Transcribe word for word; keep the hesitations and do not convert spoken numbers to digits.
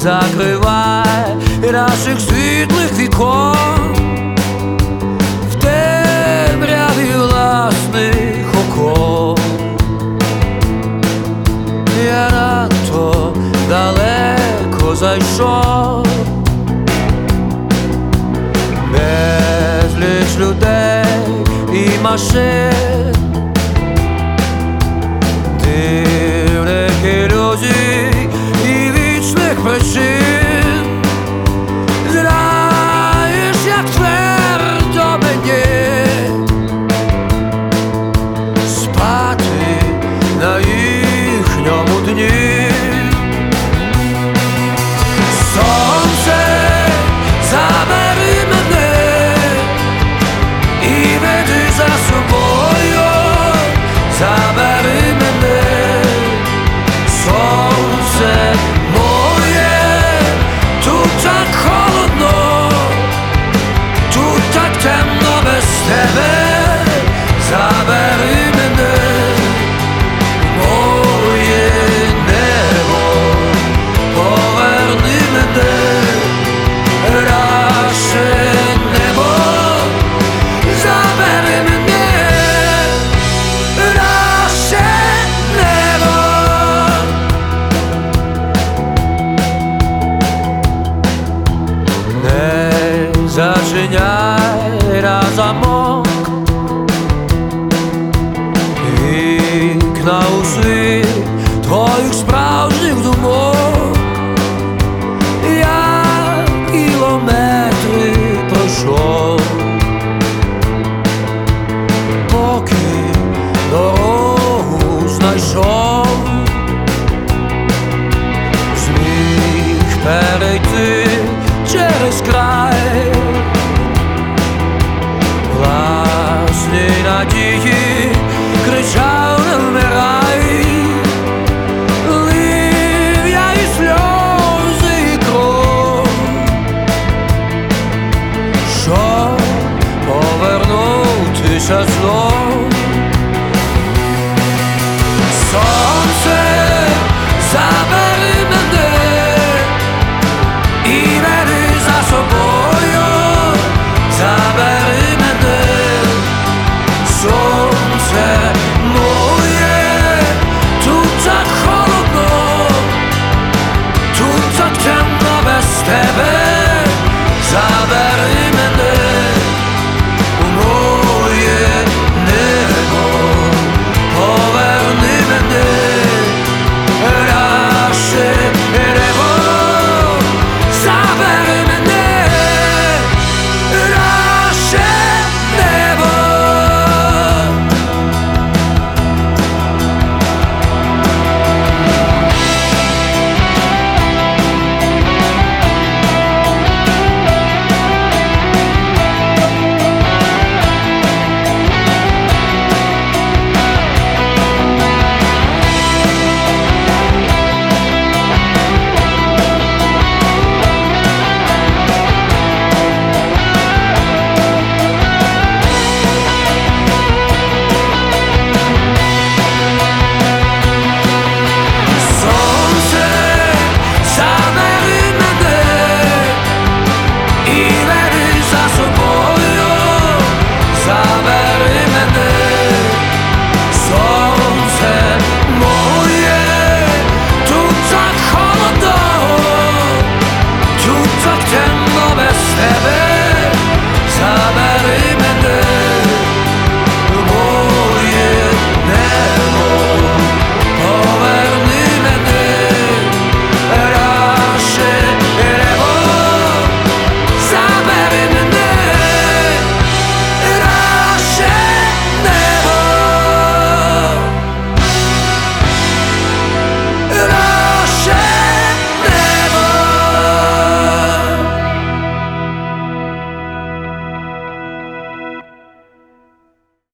закривай наших світлих вікон в темряві власних окон. Я надто далеко зайшов, безліч людей і машин, дивних ілюзій і вічних причин. Знаєш, як твердо мені спати на їхньому дні. Сонце, забери мене і веди за собою, забери мене. Сонце моє, тут так холодно, тут так темно без тебе. Забери мене, моє небо, поверни мене, наше небо. Забери мене, наше небо. Не зачиняй на замок вікна у світ твоїх справжніх думок.